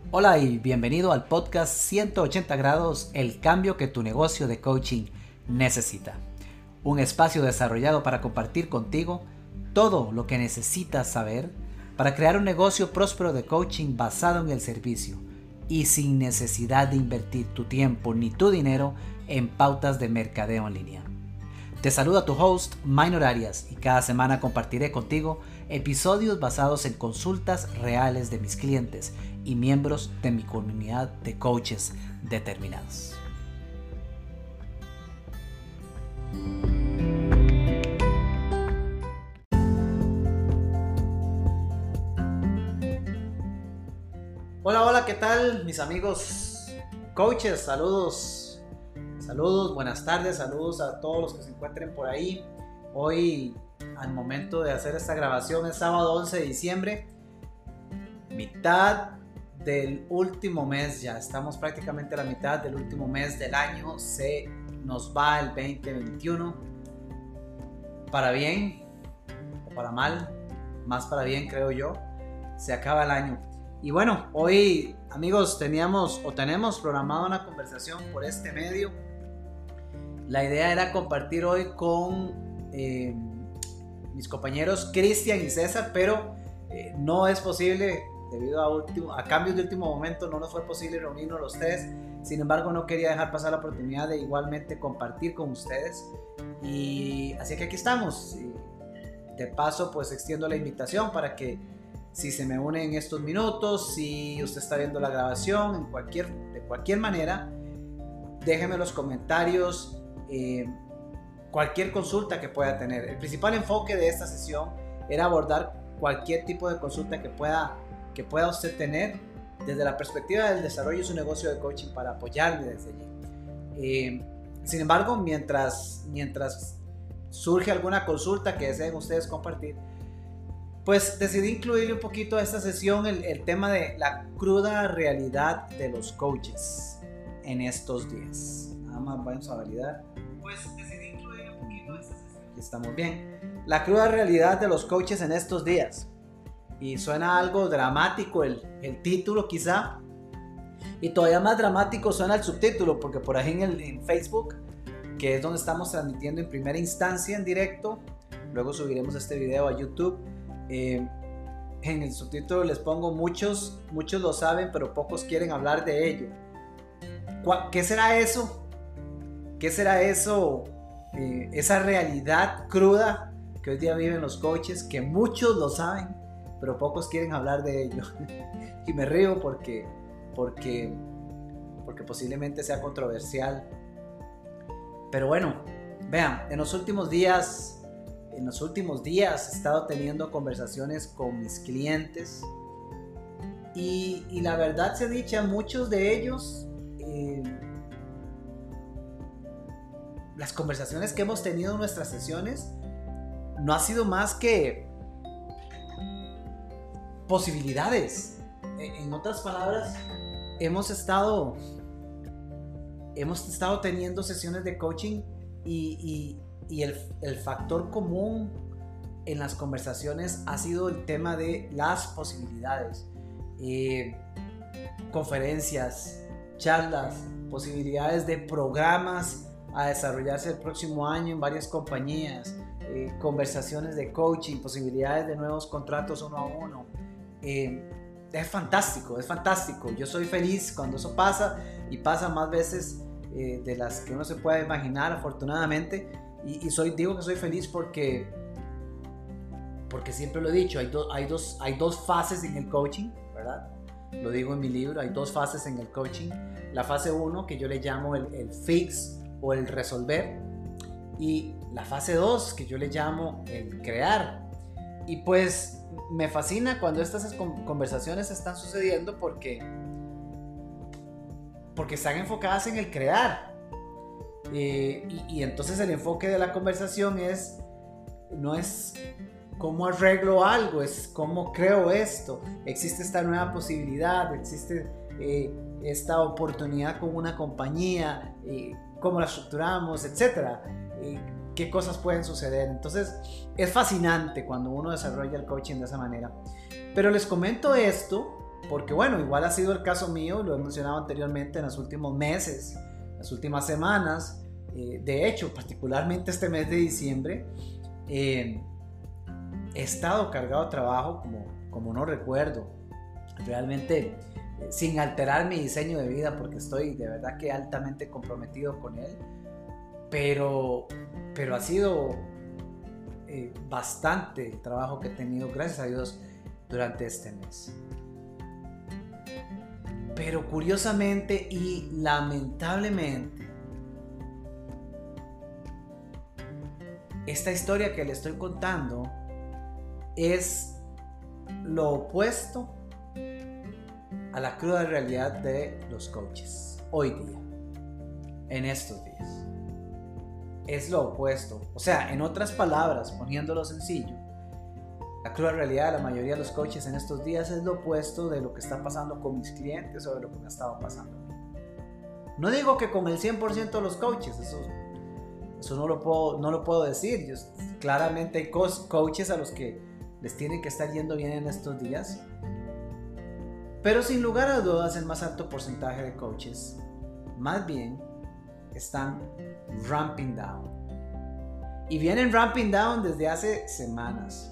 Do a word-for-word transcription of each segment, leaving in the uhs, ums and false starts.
Hola y bienvenido al podcast ciento ochenta grados, el cambio que tu negocio de coaching necesita. Un espacio desarrollado para compartir contigo todo lo que necesitas saber para crear un negocio próspero de coaching basado en el servicio y sin necesidad de invertir tu tiempo ni tu dinero en pautas de mercadeo en línea. Te saluda tu host, Minor Arias, y cada semana compartiré contigo episodios basados en consultas reales de mis clientes y miembros de mi comunidad de coaches determinados. Hola, hola, ¿qué tal mis amigos coaches? Saludos. Saludos, buenas tardes, saludos a todos los que se encuentren por ahí. Hoy, al momento de hacer esta grabación, es sábado once de diciembre, mitad del último mes ya. Estamos prácticamente a la mitad del último mes del año. Se nos va el veinte veintiuno. Para bien o para mal, más para bien creo yo, se acaba el año. Y bueno, hoy amigos teníamos o tenemos programada una conversación por este medio. La idea era compartir hoy con eh, mis compañeros Cristian y César, pero eh, no es posible, debido a, último, a cambios de último momento, no nos fue posible reunirnos los tres. Sin embargo, no quería dejar pasar la oportunidad de igualmente compartir con ustedes. Y así que aquí estamos. Y de paso, pues extiendo la invitación para que si se me une en estos minutos, si usted está viendo la grabación, en cualquier, de cualquier manera, déjeme los comentarios. Eh, cualquier consulta que pueda tener. El principal enfoque de esta sesión era abordar cualquier tipo de consulta que pueda, que pueda usted tener desde la perspectiva del desarrollo de su negocio de coaching para apoyarle desde allí. Eh, sin embargo, mientras, mientras surge alguna consulta que deseen ustedes compartir, pues decidí incluirle un poquito a esta sesión el, el tema de la cruda realidad de los coaches en estos días. Nada más vamos a validar. Pues decidí incluir un poquito de esta sesión. Aquí estamos bien. La cruda realidad de los coaches en estos días. Y suena algo dramático el, el título quizá. Y todavía más dramático suena el subtítulo, porque por ahí en, el, en Facebook, que es donde estamos transmitiendo en primera instancia en directo, luego subiremos este video a YouTube. Eh, en el subtítulo les pongo muchos, muchos lo saben, pero pocos quieren hablar de ello. ¿Qué será eso? ¿Qué será eso? Eh, esa realidad cruda que hoy día viven los coaches, que muchos lo saben, pero pocos quieren hablar de ello. Y me río porque, porque, porque posiblemente sea controversial. Pero bueno, vean, en los últimos días, en los últimos días he estado teniendo conversaciones con mis clientes y, y la verdad se dicha, muchos de ellos, eh, las conversaciones que hemos tenido en nuestras sesiones no ha sido más que posibilidades. En otras palabras, hemos estado hemos estado teniendo sesiones de coaching y, y, y el, el factor común en las conversaciones ha sido el tema de las posibilidades. Eh, conferencias, charlas, posibilidades de programas a desarrollarse el próximo año en varias compañías, eh, conversaciones de coaching, posibilidades de nuevos contratos uno a uno. Eh, es fantástico, es fantástico. Yo soy feliz cuando eso pasa y pasa más veces eh, de las que uno se puede imaginar, afortunadamente. Y, y soy, digo que soy feliz porque, porque siempre lo he dicho, hay, do, hay, dos, hay dos fases en el coaching, ¿verdad? Lo digo en mi libro, hay dos fases en el coaching. La fase uno, que yo le llamo el, el fix o el resolver, y la fase dos, que yo le llamo el crear. Y pues me fascina cuando estas conversaciones están sucediendo porque porque están enfocadas en el crear, eh, y, y entonces el enfoque de la conversación es no es cómo arreglo algo, es cómo creo esto, existe esta nueva posibilidad, existe eh, esta oportunidad con una compañía, eh, cómo la estructuramos, etcétera, eh, qué cosas pueden suceder. Entonces es fascinante cuando uno desarrolla el coaching de esa manera. Pero les comento esto porque bueno, igual ha sido el caso mío, lo he mencionado anteriormente en los últimos meses, las últimas semanas, eh, de hecho, particularmente este mes de diciembre, eh, he estado cargado de trabajo como, como no recuerdo, realmente eh, sin alterar mi diseño de vida, porque estoy de verdad que altamente comprometido con él, pero, pero ha sido eh, bastante el trabajo que he tenido, gracias a Dios, durante este mes. Pero curiosamente y lamentablemente, esta historia que le estoy contando es lo opuesto a la cruda realidad de los coaches hoy día, en estos días. Es lo opuesto. O sea, en otras palabras, poniéndolo sencillo, la cruda realidad de la mayoría de los coaches en estos días es lo opuesto de lo que está pasando con mis clientes o de lo que me ha estado pasando. No digo que con el cien por ciento de los coaches, eso, eso no, lo puedo, no lo puedo decir. Yo, claramente hay coaches a los que les tiene que estar yendo bien en estos días. Pero sin lugar a dudas, el más alto porcentaje de coaches, más bien, están ramping down. Y vienen ramping down desde hace semanas.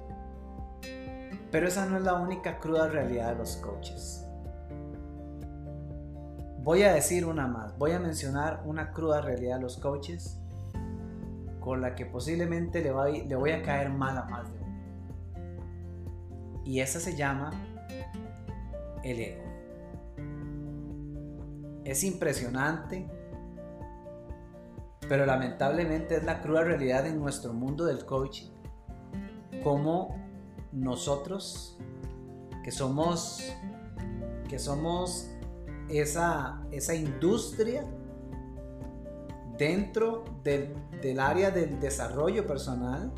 Pero esa no es la única cruda realidad de los coaches. Voy a decir una más. Voy a mencionar una cruda realidad de los coaches con la que posiblemente le voy, le voy a caer mal a más de uno. Y esa se llama el ego. Es impresionante, pero lamentablemente es la cruda realidad en nuestro mundo del coaching, como nosotros que somos que somos esa, esa industria dentro del, del área del desarrollo personal,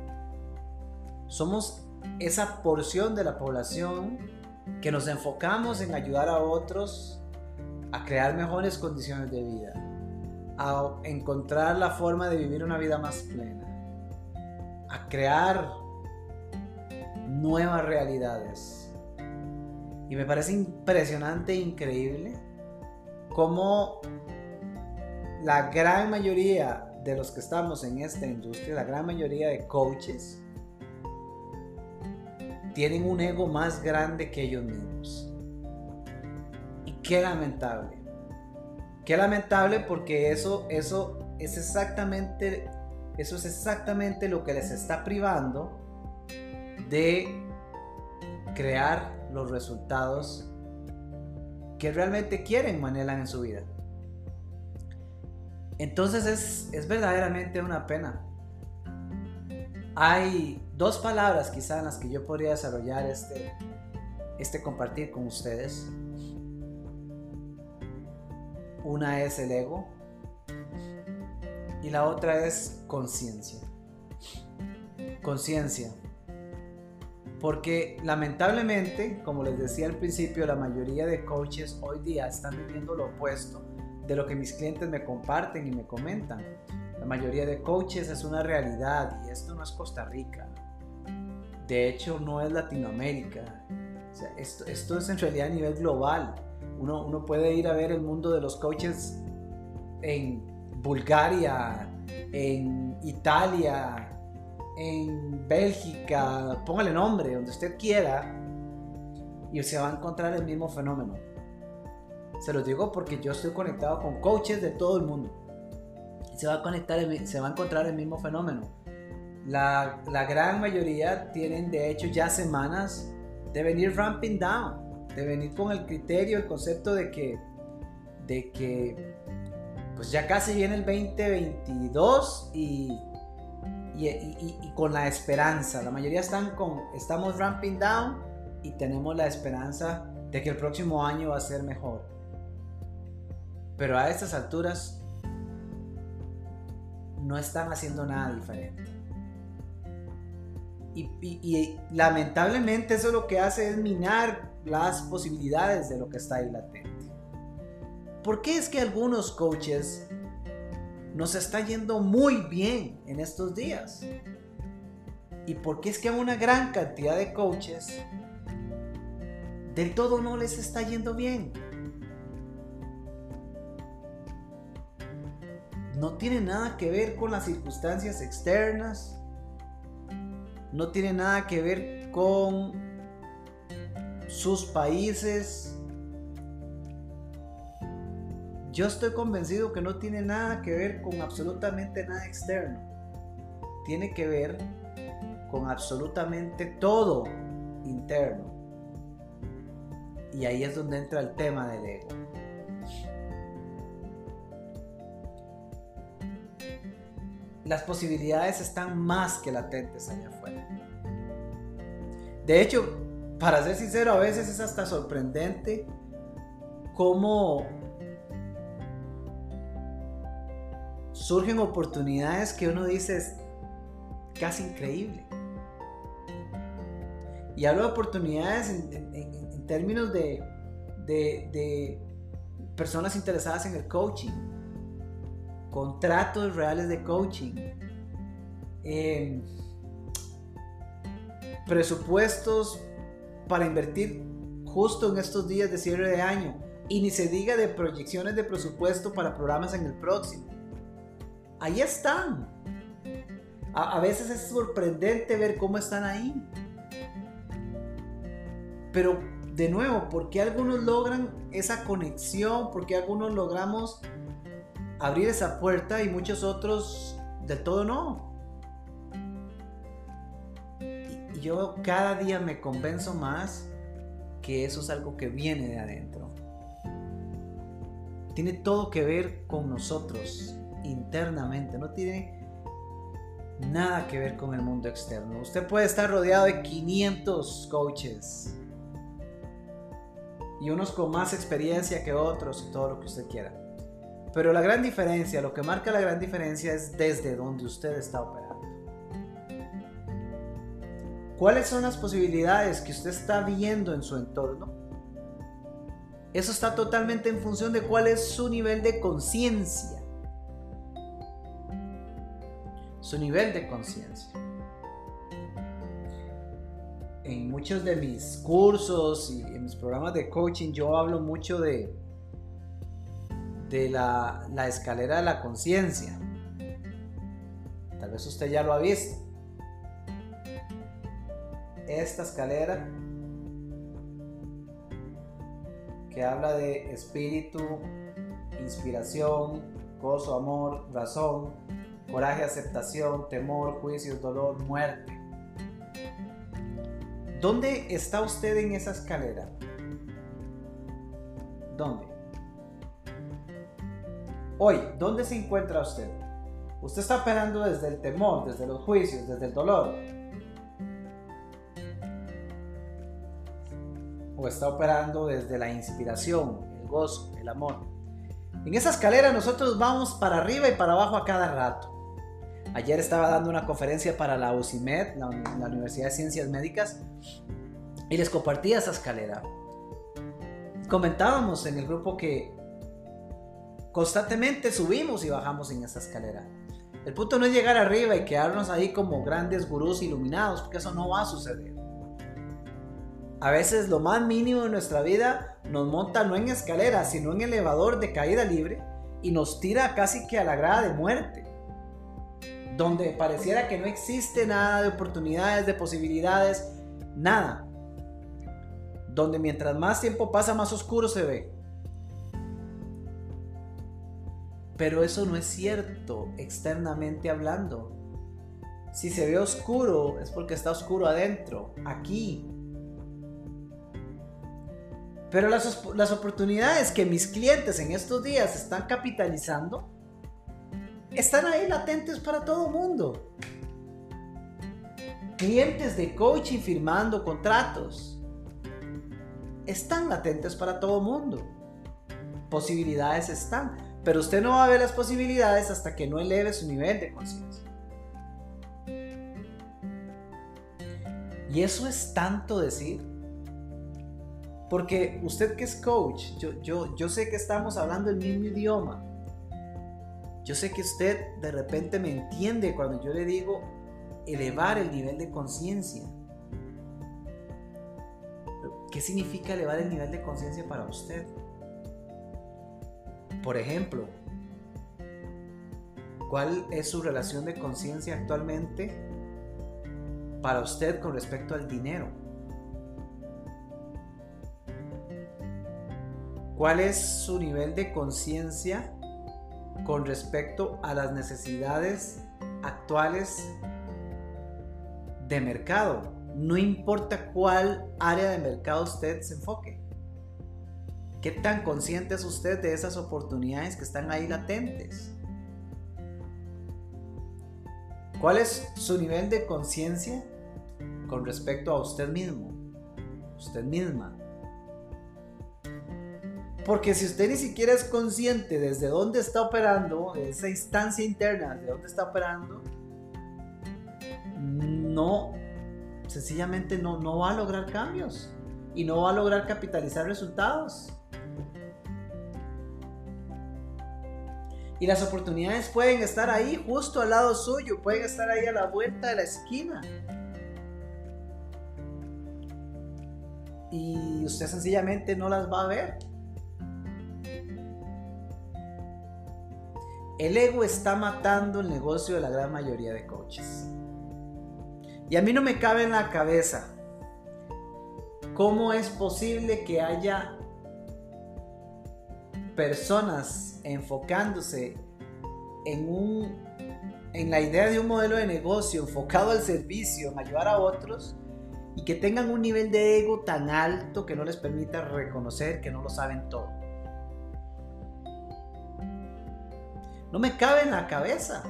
somos esa porción de la población que nos enfocamos en ayudar a otros a crear mejores condiciones de vida, a encontrar la forma de vivir una vida más plena, a crear nuevas realidades. Y me parece impresionante e increíble cómo la gran mayoría de los que estamos en esta industria, la gran mayoría de coaches, tienen un ego más grande que ellos mismos. Y qué lamentable. Qué lamentable, porque eso, eso es exactamente, eso es exactamente lo que les está privando de crear los resultados que realmente quieren o anhelan en su vida. Entonces es, es verdaderamente una pena. Hay dos palabras quizá en las que yo podría desarrollar este, este compartir con ustedes. Una es el ego y la otra es conciencia. Conciencia. Porque lamentablemente, como les decía al principio, la mayoría de coaches hoy día están viviendo lo opuesto de lo que mis clientes me comparten y me comentan. La mayoría de coaches es una realidad, y esto no es Costa Rica. De hecho, no es Latinoamérica. O sea, esto, esto es en realidad a nivel global. Uno, uno puede ir a ver el mundo de los coaches en Bulgaria, en Italia, en Bélgica, póngale nombre, donde usted quiera, y se va a encontrar el mismo fenómeno. Se los digo porque yo estoy conectado con coaches de todo el mundo. Se va a conectar, se va a encontrar el mismo fenómeno. La, la gran mayoría tienen de hecho ya semanas de venir ramping down, de venir con el criterio, el concepto de que, de que pues ya casi viene el veinte veintidós y, y, y, y con la esperanza. La mayoría están con, estamos ramping down y tenemos la esperanza de que el próximo año va a ser mejor. Pero a estas alturas no están haciendo nada diferente. Y, y, y lamentablemente eso lo que hace es minar las posibilidades de lo que está ahí latente. ¿Por qué es que algunos coaches nos está yendo muy bien en estos días? ¿Y por qué es que a una gran cantidad de coaches del todo no les está yendo bien. No tiene nada que ver con las circunstancias externas. No tiene nada que ver con sus países. Yo estoy convencido que no tiene nada que ver con absolutamente nada externo. Tiene que ver con absolutamente todo interno. Y ahí es donde entra el tema del ego. Las posibilidades están más que latentes allá afuera. De hecho, para ser sincero, a veces es hasta sorprendente cómo surgen oportunidades que uno dice es casi increíble. Y hablo de oportunidades en, en, en términos de, de, de personas interesadas en el coaching, contratos reales de coaching, eh, presupuestos para invertir justo en estos días de cierre de año, y ni se diga de proyecciones de presupuesto para programas en el próximo. Ahí están. A, a veces es sorprendente ver cómo están ahí. Pero de nuevo, ¿por qué algunos logran esa conexión? ¿Por qué algunos logramos abrir esa puerta y muchos otros del todo no? Y, y yo cada día me convenzo más que eso es algo que viene de adentro. Tiene todo que ver con nosotros internamente, no tiene nada que ver con el mundo externo. Usted puede estar rodeado de quinientos coaches y unos con más experiencia que otros y todo lo que usted quiera, pero la gran diferencia, lo que marca la gran diferencia es desde donde usted está operando. ¿Cuáles son las posibilidades que usted está viendo en su entorno? Eso está totalmente en función de cuál es su nivel de conciencia. Su nivel de conciencia. En muchos de mis cursos y en mis programas de coaching yo hablo mucho de, de la, la escalera de la conciencia. Tal vez usted ya lo ha visto. Esta escalera que habla de espíritu, inspiración, gozo, amor, razón, coraje, aceptación, temor, juicios, dolor, muerte. ¿Dónde está usted en esa escalera? ¿Dónde? Hoy, ¿dónde se encuentra usted? Usted está operando desde el temor, desde los juicios, desde el dolor. O está operando desde la inspiración, el gozo, el amor. En esa escalera nosotros vamos para arriba y para abajo a cada rato. Ayer estaba dando una conferencia para la U C I M E D, la, la Universidad de Ciencias Médicas, y les compartía esa escalera. Comentábamos en el grupo que constantemente subimos y bajamos en esa escalera. El punto no es llegar arriba y quedarnos ahí como grandes gurús iluminados, porque eso no va a suceder. A veces lo más mínimo de nuestra vida nos monta no en escalera, sino en elevador de caída libre y nos tira casi que a la grada de muerte, donde pareciera que no existe nada de oportunidades, de posibilidades, nada. Donde mientras más tiempo pasa, más oscuro se ve. Pero eso no es cierto externamente hablando. Si se ve oscuro es porque está oscuro adentro, aquí. Pero las, las oportunidades que mis clientes en estos días están capitalizando están ahí latentes para todo el mundo. Clientes de coaching firmando contratos están latentes para todo el mundo. Posibilidades están, pero usted no va a ver las posibilidades hasta que no eleve su nivel de conciencia. Y eso es tanto decir. Porque usted que es coach, yo, yo, yo sé que estamos hablando el mismo idioma. Yo sé que usted de repente me entiende cuando yo le digo elevar el nivel de conciencia. ¿qué significa elevar el nivel de conciencia para usted? Por ejemplo, ¿cuál es su relación de conciencia actualmente para usted con respecto al dinero? ¿Cuál es su nivel de conciencia con respecto a las necesidades actuales de mercado? No importa cuál área de mercado usted se enfoque. ¿Qué tan consciente es usted de esas oportunidades que están ahí latentes? ¿Cuál es su nivel de conciencia con respecto a usted mismo, usted misma? Porque si usted ni siquiera es consciente desde dónde está operando, de esa instancia interna, de dónde está operando, no, sencillamente no, no va a lograr cambios y no va a lograr capitalizar resultados. Y las oportunidades pueden estar ahí, justo al lado suyo, pueden estar ahí a la vuelta de la esquina. Y usted sencillamente no las va a ver. El ego está matando el negocio de la gran mayoría de coaches. Y a mí no me cabe en la cabeza cómo es posible que haya personas enfocándose en, un, en la idea de un modelo de negocio enfocado al servicio, en ayudar a otros, y que tengan un nivel de ego tan alto que no les permita reconocer que no lo saben todo. No me cabe en la cabeza.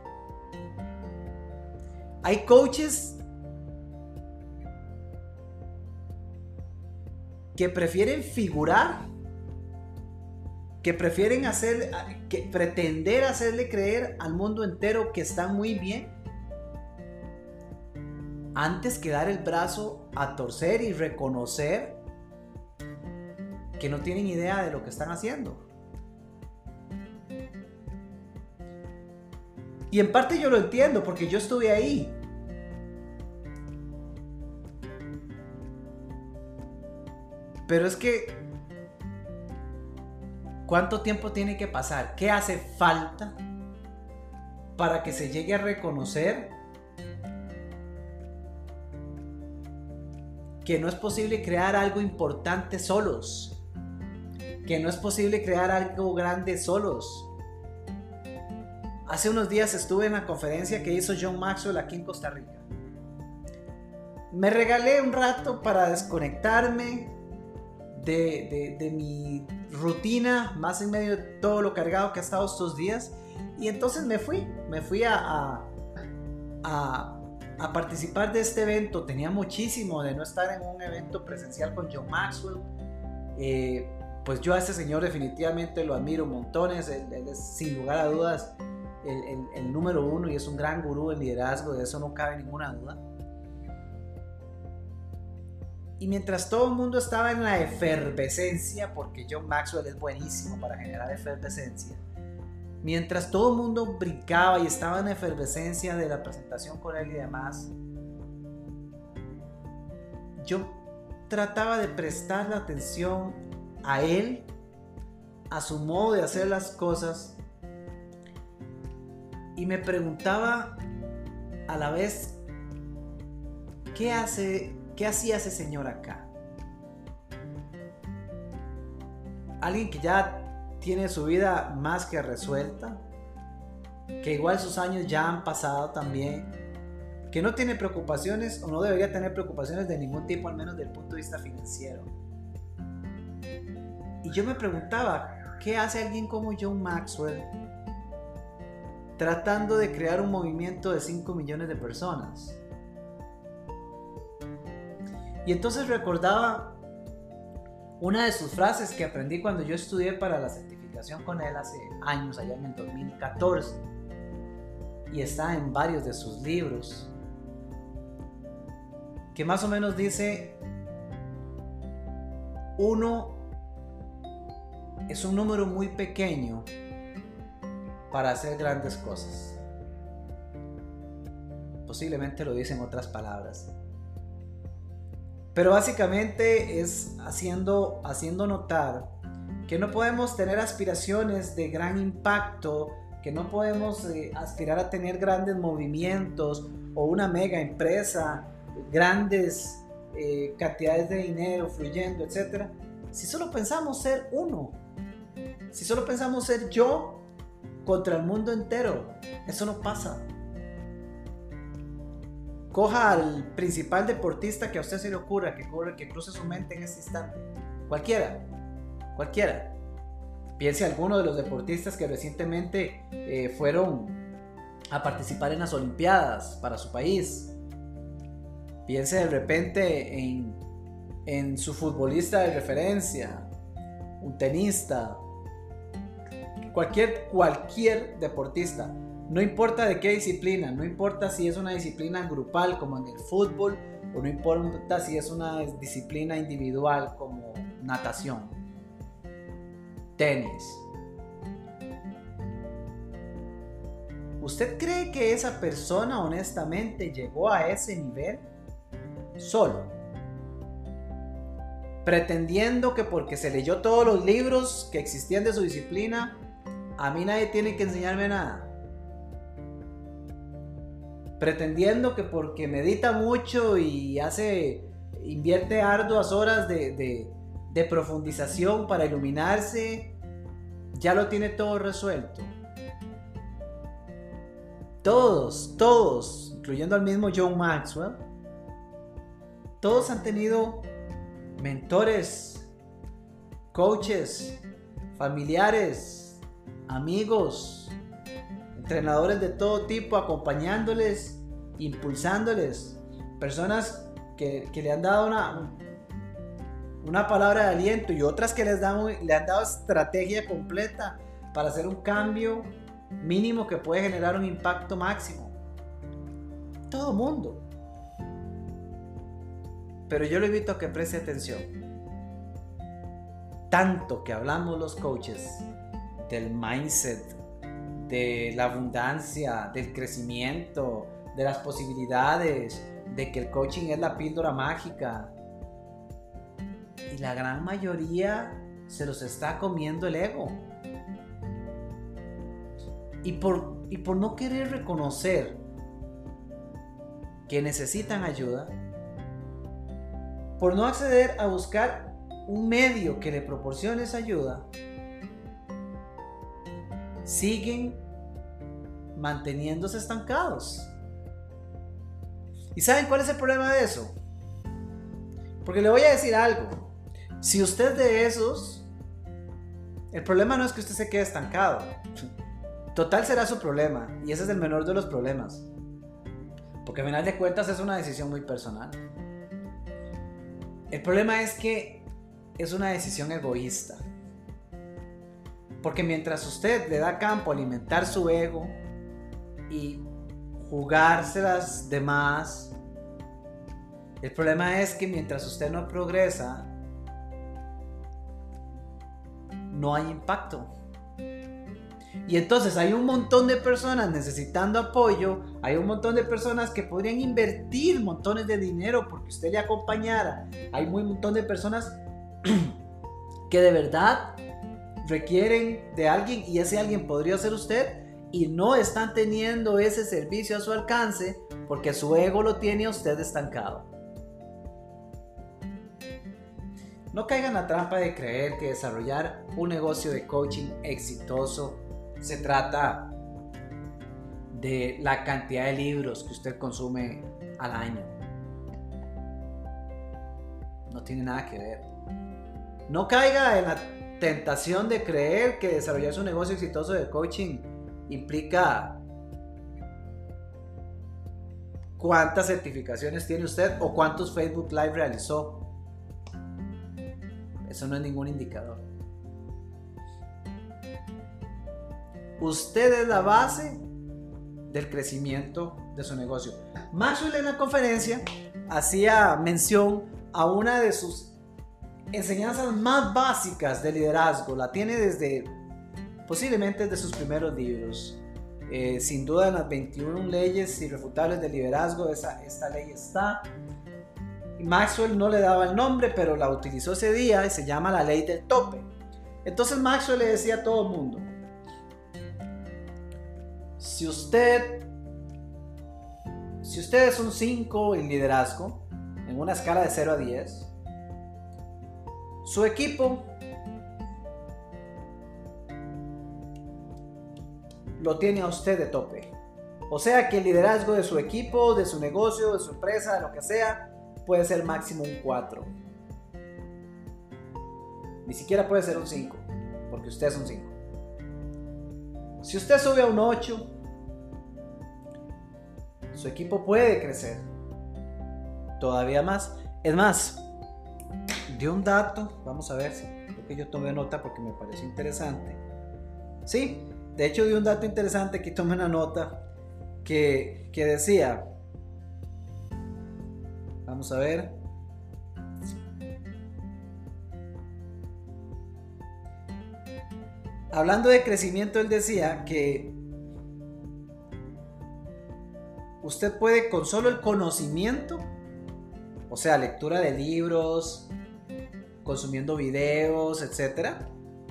Hay coaches que prefieren figurar, que prefieren hacer, que pretender hacerle creer al mundo entero que están muy bien, antes que dar el brazo a torcer y reconocer que no tienen idea de lo que están haciendo. Y en parte yo lo entiendo porque yo estuve ahí. Pero es que, ¿cuánto tiempo tiene que pasar? ¿Qué hace falta para que se llegue a reconocer que no es posible crear algo importante solos? Que no es posible crear algo grande solos. Hace unos días estuve en la conferencia que hizo John Maxwell aquí en Costa Rica. Me regalé un rato para desconectarme de, de, de mi rutina, más en medio de todo lo cargado que ha estado estos días. Y entonces me fui, me fui a, a, a, a participar de este evento. Tenía muchísimo de no estar en un evento presencial con John Maxwell. Eh, pues yo a este señor definitivamente lo admiro montones. Él, él es sin lugar a dudas El, el, el número uno y es un gran gurú del liderazgo, de eso no cabe ninguna duda. Y mientras todo el mundo estaba en la efervescencia, porque John Maxwell es buenísimo para generar efervescencia, mientras todo el mundo brincaba y estaba en la efervescencia de la presentación con él y demás, yo trataba de prestar la atención a él, a su modo de hacer las cosas. Y me preguntaba a la vez, ¿qué hace, qué hacía ese señor acá? Alguien que ya tiene su vida más que resuelta, que igual sus años ya han pasado también, que no tiene preocupaciones o no debería tener preocupaciones de ningún tipo, al menos desde el punto de vista financiero. Y yo me preguntaba, ¿qué hace alguien como John Maxwell tratando de crear un movimiento de cinco millones de personas? Y entonces recordaba una de sus frases que aprendí cuando yo estudié para la certificación con él hace años, allá en el dos mil catorce, y está en varios de sus libros, que más o menos dice: uno es un número muy pequeño para hacer grandes cosas. Posiblemente lo dice en otras palabras. Pero básicamente es haciendo, haciendo notar que no podemos tener aspiraciones de gran impacto, que no podemos eh, aspirar a tener grandes movimientos o una mega empresa, grandes eh, cantidades de dinero fluyendo, etcétera, si solo pensamos ser uno, si solo pensamos ser yo contra el mundo entero. Eso no pasa. Coja al principal deportista que a usted se le ocurra, que, que cruce su mente en este instante. Cualquiera, cualquiera. Piense en alguno de los deportistas que recientemente eh, fueron a participar en las Olimpiadas para su país. Piense de repente en, en su futbolista de referencia, un tenista, cualquier, cualquier deportista. No importa de qué disciplina, no importa si es una disciplina grupal como en el fútbol, o no importa si es una disciplina individual como natación, tenis. ¿Usted cree que esa persona honestamente llegó a ese nivel solo? Pretendiendo que porque se leyó todos los libros que existían de su disciplina, a mí nadie tiene que enseñarme nada. Pretendiendo que porque medita mucho y hace, invierte arduas horas de, de, de profundización para iluminarse, ya lo tiene todo resuelto. Todos, todos, incluyendo al mismo John Maxwell, todos han tenido mentores, coaches, familiares, amigos, entrenadores de todo tipo, acompañándoles, impulsándoles, personas que, que le han dado una, una palabra de aliento y otras que les dan, le han dado estrategia completa para hacer un cambio mínimo que puede generar un impacto máximo. Todo mundo. Pero yo le invito a que preste atención. Tanto que hablamos los coaches del mindset, de la abundancia, del crecimiento, de las posibilidades, de que el coaching es la píldora mágica. Y la gran mayoría se los está comiendo el ego. Y por, y por no querer reconocer que necesitan ayuda, por no acceder a buscar un medio que le proporcione esa ayuda, siguen manteniéndose estancados. ¿Y saben cuál es el problema de eso? Porque le voy a decir algo. Si usted es de esos, el problema no es que usted se quede estancado. Total será su problema, y ese es el menor de los problemas. Porque al final de cuentas es una decisión muy personal. El problema es que es una decisión egoísta. Porque mientras usted le da campo a alimentar su ego y jugárselas de más, el problema es que mientras usted no progresa, no hay impacto. Y entonces hay un montón de personas necesitando apoyo, hay un montón de personas que podrían invertir montones de dinero porque usted le acompañara, hay un montón de personas que de verdad requieren de alguien y ese alguien podría ser usted y no están teniendo ese servicio a su alcance porque su ego lo tiene a usted estancado. No caigan en la trampa de creer que desarrollar un negocio de coaching exitoso se trata de la cantidad de libros que usted consume al año. No tiene nada que ver. No caiga en la tentación de creer que desarrollar un negocio exitoso de coaching implica cuántas certificaciones tiene usted o cuántos Facebook Live realizó. Eso no es ningún indicador. Usted es la base del crecimiento de su negocio. Maxwell en la conferencia hacía mención a una de sus enseñanzas más básicas de liderazgo. La tiene desde, posiblemente desde sus primeros libros. Eh, sin duda en las veintiuna leyes irrefutables del liderazgo, esa, esta ley está. Maxwell no le daba el nombre, pero la utilizó ese día y se llama la ley del tope. Entonces Maxwell le decía a todo el mundo: si usted, si usted es un cinco en liderazgo, en una escala de cero a diez, su equipo lo tiene a usted de tope. O sea que el liderazgo de su equipo, de su negocio, de su empresa, de lo que sea, puede ser máximo un cuatro. Ni siquiera puede ser un cinco, porque usted es un cinco. Si usted sube a un ocho, su equipo puede crecer todavía más. Es más, de un dato, vamos a ver si, creo que yo tomé nota porque me pareció interesante. Sí, de hecho de un dato interesante, aquí tomé una nota que, que decía, vamos a ver, hablando de crecimiento, él decía que usted puede, con solo el conocimiento, o sea, lectura de libros, consumiendo videos, etcétera,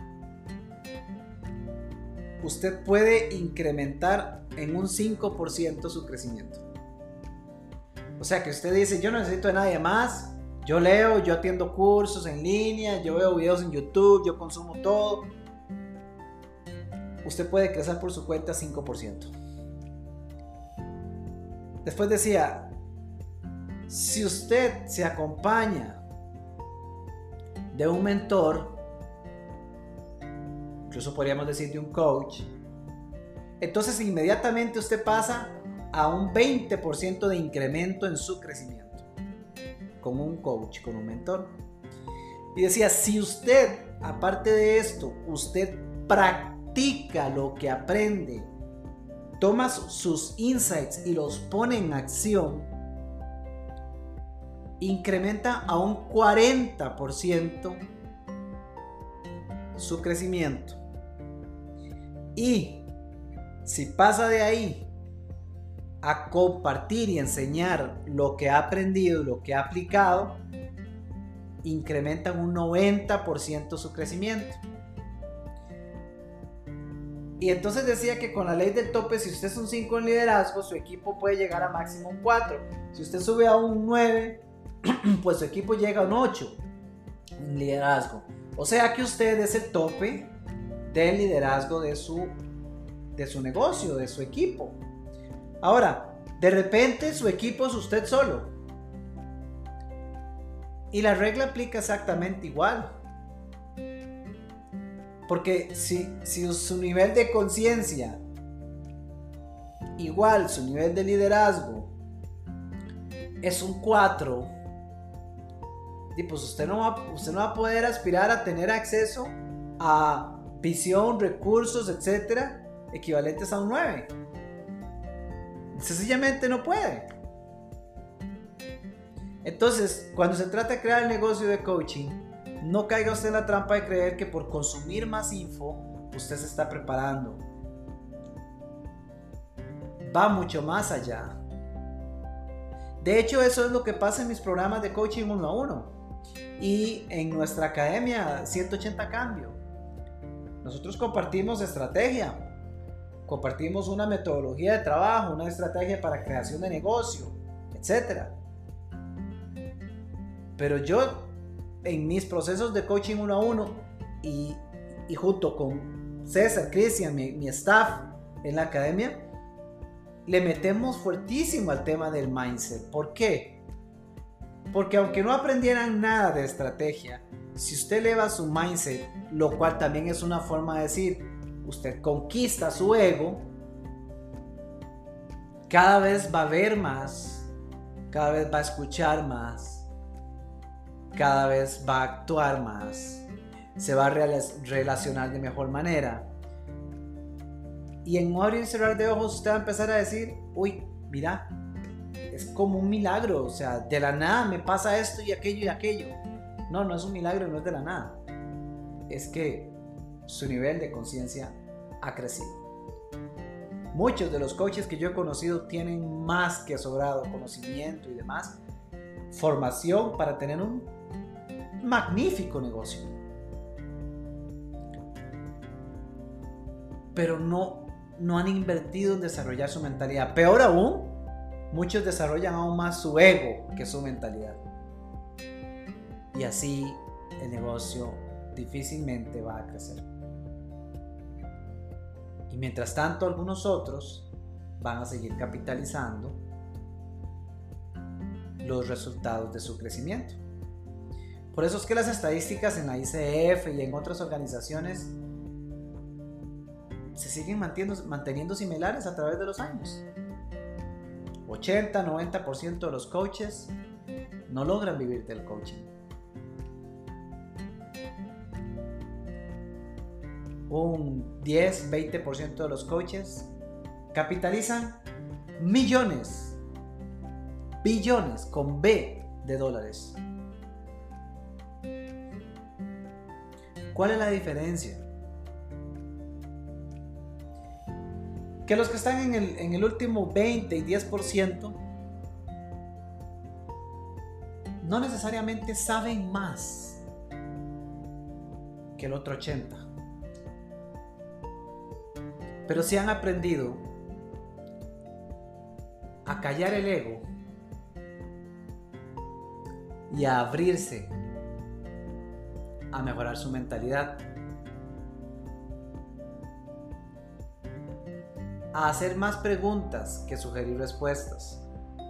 usted puede incrementar en un cinco por ciento su crecimiento. O sea que usted dice: yo no necesito de nadie más, yo leo, yo atiendo cursos en línea, yo veo videos en YouTube, yo consumo todo. Usted puede crecer por su cuenta cinco por ciento. Después decía: si usted se acompaña de un mentor, incluso podríamos decir de un coach, entonces inmediatamente usted pasa a un veinte por ciento de incremento en su crecimiento con un coach, con un mentor. Y decía: si usted, aparte de esto, usted practica lo que aprende, toma sus insights y los pone en acción, incrementa a un cuarenta por ciento su crecimiento. Y si pasa de ahí a compartir y enseñar lo que ha aprendido, lo que ha aplicado, incrementa un noventa por ciento su crecimiento. Y entonces decía que con la ley del tope, si usted es un cinco en liderazgo, su equipo puede llegar a máximo un cuatro. Si usted sube a un nueve, pues su equipo llega a un ocho en liderazgo. O sea que usted es el tope del liderazgo de su, de su negocio, de su equipo. Ahora, de repente su equipo es usted solo. Y la regla aplica exactamente igual. Porque si, si su nivel de conciencia, igual su nivel de liderazgo, es un cuatro, y pues usted no, va, usted no va a poder aspirar a tener acceso a visión, recursos, etcétera, equivalentes a un nueve. Sencillamente no puede. Entonces, cuando se trata de crear el negocio de coaching, no caiga usted en la trampa de creer que por consumir más info usted se está preparando. Va mucho más allá. De hecho, eso es lo que pasa en mis programas de coaching uno a uno y en nuestra academia ciento ochenta Cambio. Nosotros compartimos estrategia, compartimos una metodología de trabajo, una estrategia para creación de negocio, etcétera. Pero yo, en mis procesos de coaching uno a uno y, y junto con César, Cristian, mi, mi staff en la academia, le metemos fuertísimo al tema del mindset. ¿Por qué? Porque aunque no aprendieran nada de estrategia, si usted eleva su mindset, lo cual también es una forma de decir, usted conquista su ego, cada vez va a ver más, cada vez va a escuchar más, cada vez va a actuar más, se va a relacionar de mejor manera. Y en un abrir y cerrar de ojos usted va a empezar a decir, uy, mira, es como un milagro, o sea, de la nada me pasa esto y aquello y aquello. No, no es un milagro, no es de la nada. Es que su nivel de conciencia ha crecido. Muchos de los coaches que yo he conocido tienen más que sobrado conocimiento y demás, formación para tener un magnífico negocio. Pero no, no han invertido en desarrollar su mentalidad. Peor aún, muchos desarrollan aún más su ego que su mentalidad. Y así el negocio difícilmente va a crecer. Y mientras tanto, algunos otros van a seguir capitalizando los resultados de su crecimiento. Por eso es que las estadísticas en la I C F y en otras organizaciones se siguen manteniendo, manteniendo similares a través de los años. ochenta a noventa por ciento de los coaches no logran vivir del coaching. Un diez a veinte por ciento de los coaches capitalizan millones, billones con B de dólares. ¿Cuál es la diferencia? Que los que están en el, en el último veinte y diez por ciento no necesariamente saben más que el otro ochenta por ciento. Pero sí han aprendido a callar el ego y a abrirse a mejorar su mentalidad, a hacer más preguntas que sugerir respuestas,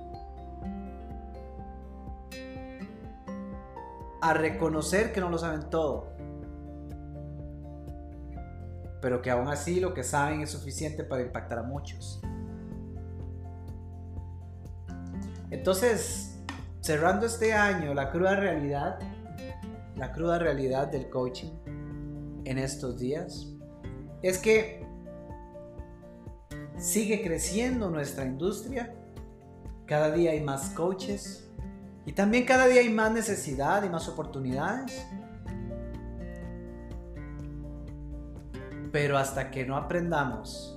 a reconocer que no lo saben todo, pero que aún así lo que saben es suficiente para impactar a muchos. Entonces, cerrando este año, la cruda realidad, la cruda realidad del coaching en estos días es que sigue creciendo nuestra industria, cada día hay más coaches y también cada día hay más necesidad y más oportunidades. Pero hasta que no aprendamos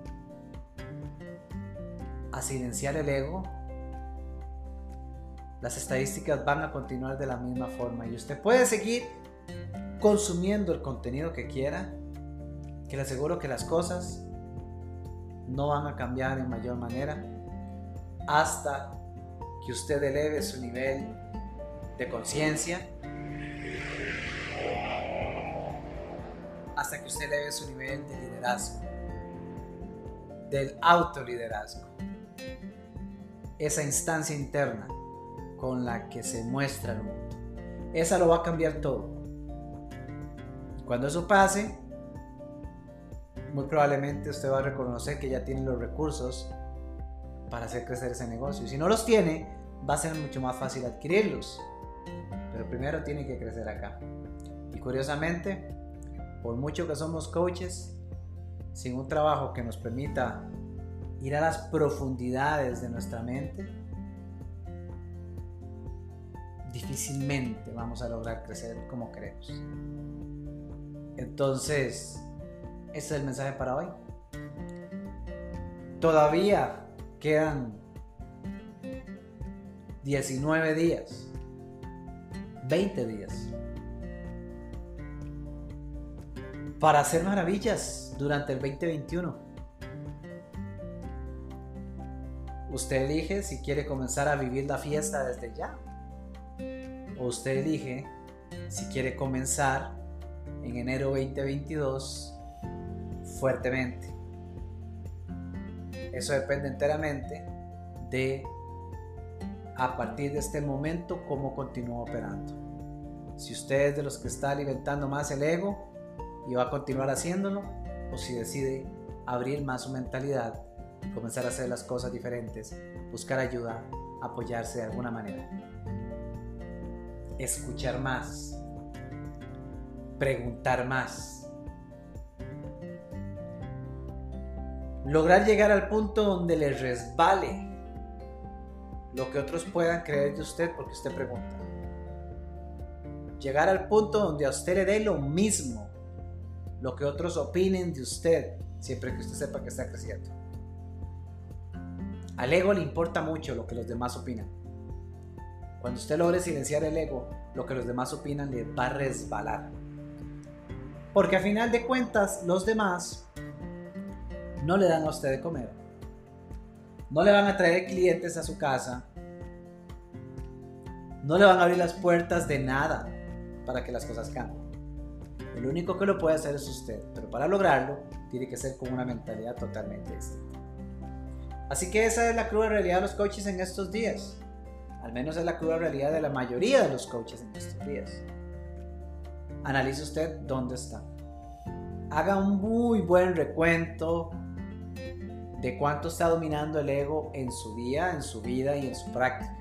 a silenciar el ego, las estadísticas van a continuar de la misma forma y usted puede seguir consumiendo el contenido que quiera, que le aseguro que las cosas no van a cambiar en mayor manera hasta que usted eleve su nivel de conciencia, hasta que usted eleve su nivel de liderazgo, del autoliderazgo, esa instancia interna con la que se muestra el mundo. Esa lo va a cambiar todo. Cuando eso pase, muy probablemente usted va a reconocer que ya tiene los recursos para hacer crecer ese negocio. Y si no los tiene, va a ser mucho más fácil adquirirlos. Pero primero tiene que crecer acá. Y curiosamente, por mucho que somos coaches, sin un trabajo que nos permita ir a las profundidades de nuestra mente, difícilmente vamos a lograr crecer como queremos. Entonces, ese es el mensaje para hoy. Todavía quedan diecinueve días, veinte días para hacer maravillas durante el veinte veintiuno. Usted elige si quiere comenzar a vivir la fiesta desde ya, o usted elige si quiere comenzar en enero veinte veintidós fuertemente. Eso depende enteramente de, a partir de este momento, cómo continúa operando. Si usted es de los que está alimentando más el ego y va a continuar haciéndolo, o si decide abrir más su mentalidad y comenzar a hacer las cosas diferentes, buscar ayuda, apoyarse de alguna manera, escuchar más, preguntar más, lograr llegar al punto donde le resbale lo que otros puedan creer de usted porque usted pregunta, llegar al punto donde a usted le dé lo mismo lo que otros opinen de usted, siempre que usted sepa que está creciendo. Al ego le importa mucho lo que los demás opinan. Cuando usted logre silenciar el ego, lo que los demás opinan le va a resbalar. Porque a final de cuentas, los demás no le dan a usted de comer. No le van a traer clientes a su casa. No le van a abrir las puertas de nada para que las cosas cambien. El único que lo puede hacer es usted, pero para lograrlo tiene que ser con una mentalidad totalmente distinta. Así que esa es la cruda realidad de los coaches en estos días. Al menos es la cruda realidad de la mayoría de los coaches en estos días. Analice usted dónde está. Haga un muy buen recuento de cuánto está dominando el ego en su día, en su vida y en su práctica.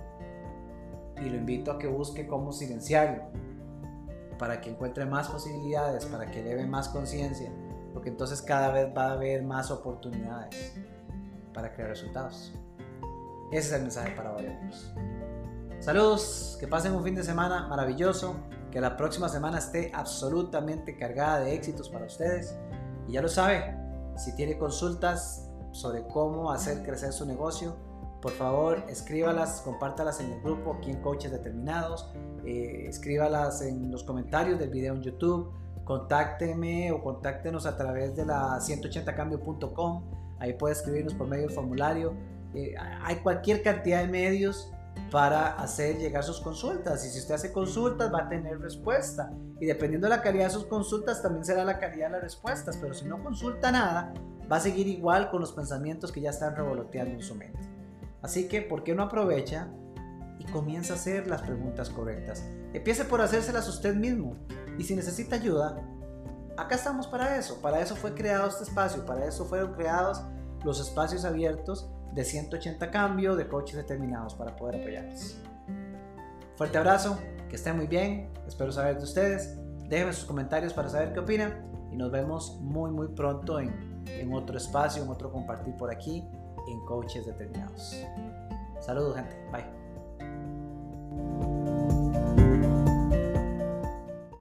Y lo invito a que busque cómo silenciarlo, para que encuentre más posibilidades, para que eleve más conciencia, porque entonces cada vez va a haber más oportunidades para crear resultados. Ese es el mensaje para hoy, amigos. Saludos, que pasen un fin de semana maravilloso, que la próxima semana esté absolutamente cargada de éxitos para ustedes. Y ya lo sabe, si tiene consultas sobre cómo hacer crecer su negocio, por favor escríbalas, compártalas en el grupo aquí en Coaches Determinados, eh, escríbalas en los comentarios del video en YouTube, contácteme o contáctenos a través de la ciento ochenta cambio punto com, ahí puede escribirnos por medio del formulario. Eh, hay cualquier cantidad de medios para hacer llegar sus consultas, y si usted hace consultas va a tener respuesta, y dependiendo de la calidad de sus consultas también será la calidad de las respuestas, pero si no consulta nada va a seguir igual con los pensamientos que ya están revoloteando en su mente. Así que, ¿por qué no aprovecha y comienza a hacer las preguntas correctas? Empiece por hacérselas usted mismo, y si necesita ayuda, acá estamos para eso. Para eso fue creado este espacio, para eso fueron creados los espacios abiertos de ciento ochenta Cambio, de Coaches Determinados, para poder apoyarles. Fuerte abrazo, que estén muy bien, espero saber de ustedes. Déjenme sus comentarios para saber qué opinan, y nos vemos muy muy pronto en, en otro espacio, en otro compartir por aquí en Coaches Determinados. Saludos, gente, bye.